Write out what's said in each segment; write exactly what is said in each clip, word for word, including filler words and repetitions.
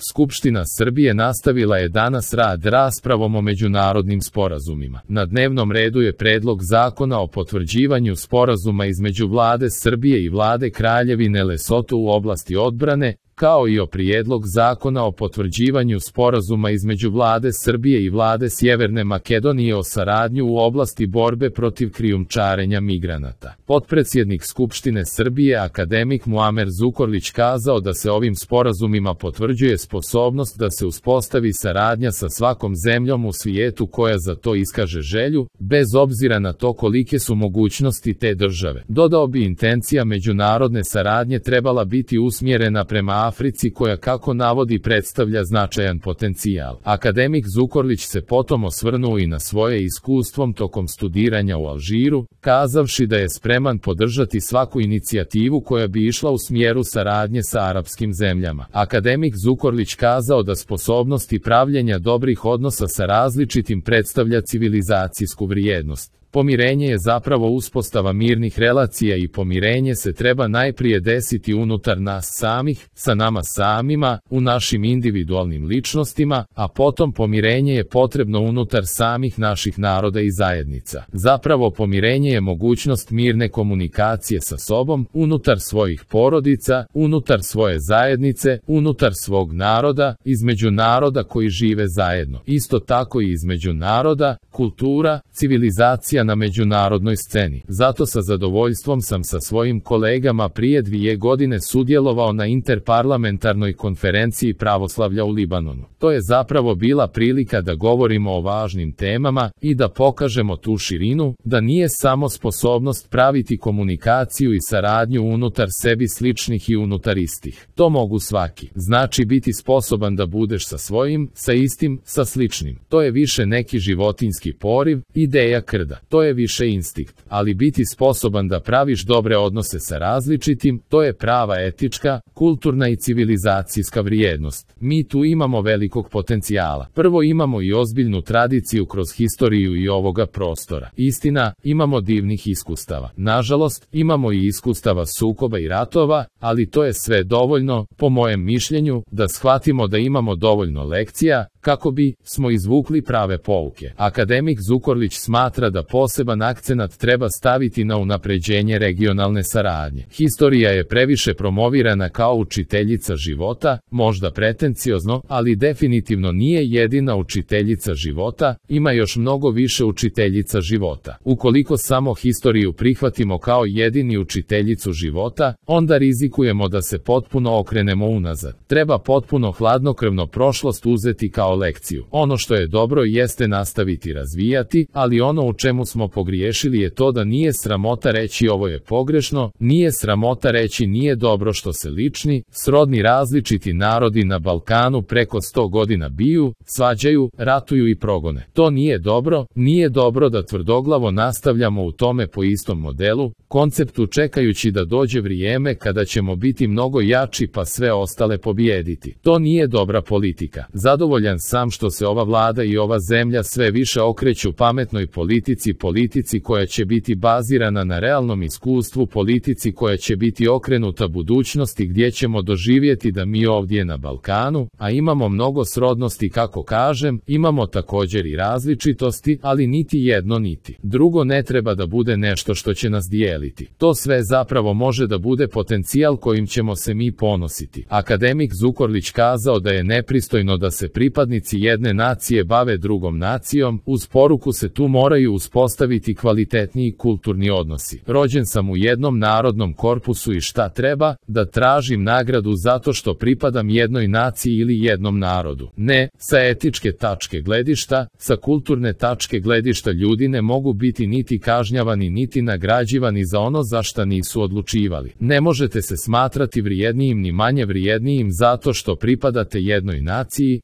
Skupština Srbije nastavila je danas rad raspravom o međunarodnim sporazumima. Na dnevnom redu je Predlog zakona o potvrđivanju sporazuma između Vlade Srbije i Vlade Kraljevine Lesoto u oblasti odbrane, kao i o Prijedlog zakona o potvrđivanju sporazuma između Vlade Srbije i Vlade Sjeverne Makedonije o saradnju u oblasti borbe protiv krijumčarenja migranata. Potpredsjednik Skupštine Srbije akademik Muamer Zukorlić kazao da se ovim sporazumima potvrđuje sposobnost da se uspostavi saradnja sa svakom zemljom u svijetu koja za to iskaže želju, bez obzira na to kolike su mogućnosti te države. Dodao bi intencija međunarodne saradnje trebala biti usmjerena prema Africi koja, kako navodi, predstavlja značajan potencijal. Akademik Zukorlić se potom osvrnuo i na svoje iskustvom tokom studiranja u Alžiru, kazavši da je spreman podržati svaku inicijativu koja bi išla u smjeru saradnje sa arapskim zemljama. Akademik Zukorlić kazao da sposobnost i pravljenja dobrih odnosa sa različitim predstavlja civilizacijsku vrijednost. Pomirenje je zapravo uspostava mirnih relacija i pomirenje se treba najprije desiti unutar nas samih, sa nama samima, u našim individualnim ličnostima, a potom pomirenje je potrebno unutar samih naših naroda i zajednica. Zapravo pomirenje je mogućnost mirne komunikacije sa sobom, unutar svojih porodica, unutar svoje zajednice, unutar svog naroda, između naroda koji žive zajedno. Isto tako i između naroda, kultura, civilizacija na međunarodnoj sceni. Zato sa zadovoljstvom sam sa svojim kolegama prije dvije godine sudjelovao na interparlamentarnoj konferenciji pravoslavlja u Libanonu. To je zapravo bila prilika da govorimo o važnim temama i da pokažemo tu širinu, da nije samo sposobnost praviti komunikaciju i saradnju unutar sebi sličnih i unutar istih. To mogu svaki. Znači biti sposoban da budeš sa svojim, sa istim, sa sličnim. To je više neki životinjski poriv, ideja krda. To je više instinkt, ali biti sposoban da praviš dobre odnose sa različitim, to je prava etička, kulturna i civilizacijska vrijednost. Mi tu imamo velikog potencijala. Prvo imamo i ozbiljnu tradiciju kroz historiju i ovoga prostora. Istina, imamo divnih iskustava. Nažalost, imamo i iskustava sukoba i ratova, ali to je sve dovoljno, po mojem mišljenju, da shvatimo da imamo dovoljno lekcija, kako bi smo izvukli prave pouke. Akademik Zukorlić smatra da poseban akcenat treba staviti na unapređenje regionalne saradnje. Historija je previše promovirana kao učiteljica života, možda pretenciozno, ali definitivno nije jedina učiteljica života, ima još mnogo više učiteljica života. Ukoliko samo historiju prihvatimo kao jedini učiteljicu života, onda rizikujemo da se potpuno okrenemo unazad. Treba potpuno hladnokrvno prošlost uzeti kao lekciju. Ono što je dobro jeste nastaviti razvijati, ali ono u čemu smo pogriješili je to da nije sramota reći ovo je pogrešno, nije sramota reći nije dobro što se lični, srodni različiti narodi na Balkanu preko sto godina biju, svađaju, ratuju i progone. To nije dobro, nije dobro da tvrdoglavo nastavljamo u tome po istom modelu, konceptu čekajući da dođe vrijeme kada ćemo biti mnogo jači pa sve ostale pobijediti. To nije dobra politika. Zadovoljan sam što se ova vlada i ova zemlja sve više okreću pametnoj politici, politici koja će biti bazirana na realnom iskustvu, politici koja će biti okrenuta budućnosti gdje ćemo doživjeti da mi ovdje na Balkanu, a imamo mnogo srodnosti kako kažem, imamo također i različitosti, ali niti jedno niti drugo ne treba da bude nešto što će nas dijeliti. To sve zapravo može da bude potencijal kojim ćemo se mi ponositi. Akademik Zukorlić kazao da je nepristojno da se pripadnici jedne nacije bave drugom nacijom, uz poruku se tu moraju uspostaviti kvalitetniji kulturni odnosi. Rođen sam u jednom narodnom korpusu i šta treba, da tražim nagradu zato što pripadam jednoj naciji ili jednom narodu. Ne, sa etičke tačke gledišta, sa kulturne tačke gledišta ljudi ne mogu biti niti kažnjavani niti nagrađivani za ono za šta nisu odlučivali. Ne možete se smatrati vrijednijim ni manje vrijednijim zato što pripadate jednoj naciji, zajednici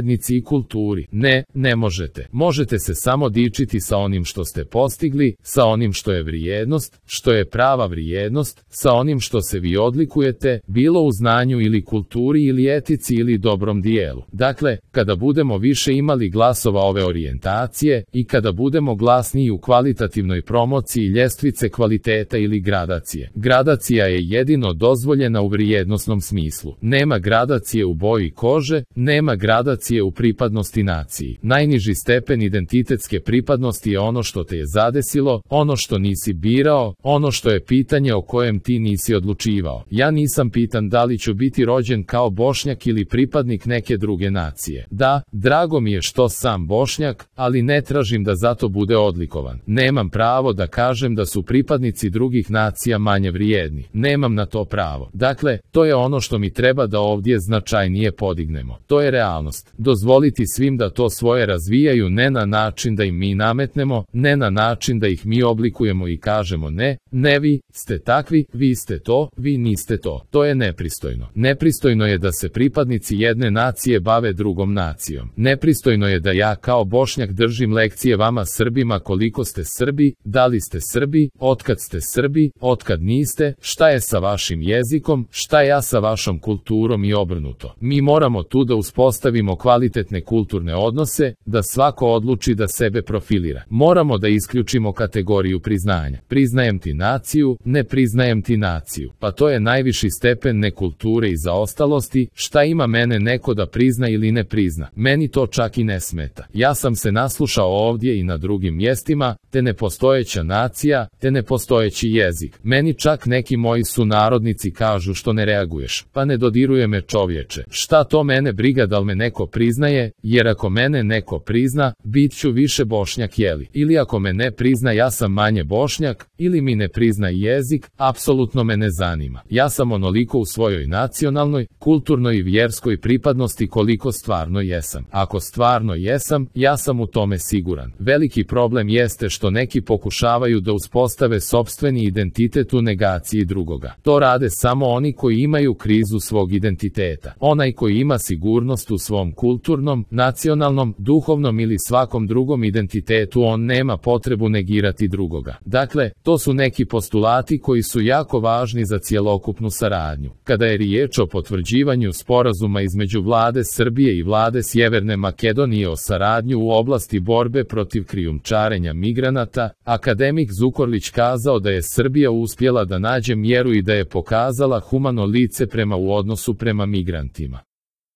zajednici i kulturi. Ne, ne možete. Možete se samo dičiti sa onim što ste postigli, sa onim što je vrijednost, što je prava vrijednost, sa onim što se vi odlikujete, bilo u znanju ili kulturi ili etici ili dobrom dijelu. Dakle, kada budemo više imali glasova ove orijentacije i kada budemo glasniji u kvalitativnoj promociji ljestvice kvaliteta ili gradacije. Gradacija je jedino dozvoljena u vrijednosnom smislu. Nema gradacije u boji kože, nema gradacije u pripadnosti naciji. Najniži stepen identitetske pripadnosti je ono što te je zadesilo, ono što nisi birao, ono što je pitanje o kojem ti nisi odlučivao. Ja nisam pitan da li ću biti rođen kao Bošnjak ili pripadnik neke druge nacije. Da, drago mi je što sam Bošnjak, ali ne tražim da zato bude odlikovan. Nemam pravo da kažem da su pripadnici drugih nacija manje vrijedni. Nemam na to pravo. Dakle, to je ono što mi treba da ovdje značajnije podignemo. To je realnost. Dozvoliti svim da to svoje razvijaju ne na način da im mi nametnemo, ne na način da ih mi oblikujemo i kažemo ne, ne vi ste takvi, vi ste to, vi niste to. To je nepristojno. Nepristojno je da se pripadnici jedne nacije bave drugom nacijom. Nepristojno je da ja kao Bošnjak držim lekcije vama Srbima koliko ste Srbi, da li ste Srbi, otkad ste Srbi, otkad niste, šta je sa vašim jezikom, šta ja sa vašom kulturom i obrnuto. Mi moramo tu da uspostavimo kvalitetne kulturne odnose, da svako odluči da sebe profilira. Moramo da isključimo kategoriju priznanja. Priznajem ti naciju, ne priznajem ti naciju. Pa to je najviši stepen nekulture i zaostalosti, šta ima mene neko da prizna ili ne prizna. Meni to čak i ne smeta. Ja sam se naslušao ovdje i na drugim mjestima, te nepostojeća nacija, te nepostojeći jezik. Meni čak neki moji sunarodnici kažu što ne reaguješ. Pa ne dodiruje me čovječe. Šta to mene briga da li me neko priznaje, jer ako mene neko prizna, bit ću više Bošnjak jeli. Ili ako me ne prizna ja sam manje Bošnjak, ili mi ne prizna jezik, apsolutno me ne zanima. Ja sam onoliko u svojoj nacionalnoj, kulturnoj i vjerskoj pripadnosti koliko stvarno jesam. Ako stvarno jesam, ja sam u tome siguran. Veliki problem jeste što neki pokušavaju da uspostave sopstveni identitet u negaciji drugoga. To rade samo oni koji imaju krizu svog identiteta. Onaj koji ima sigurnost u svom kulturnom, nacionalnom, duhovnom ili svakom drugom identitetu, on nema potrebu negirati drugoga. Dakle, to su neki postulati koji su jako važni za cjelokupnu saradnju. Kada je riječ o potvrđivanju sporazuma između vlade Srbije i vlade Sjeverne Makedonije o saradnju u oblasti borbe protiv krijumčarenja migranata, akademik Zukorlić kazao da je Srbija uspjela da nađe mjeru i da je pokazala humano lice prema u odnosu prema migrantima.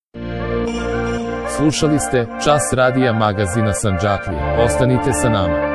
Slušali ste Čas radija magazina Sandžaklija. Ostanite sa nama.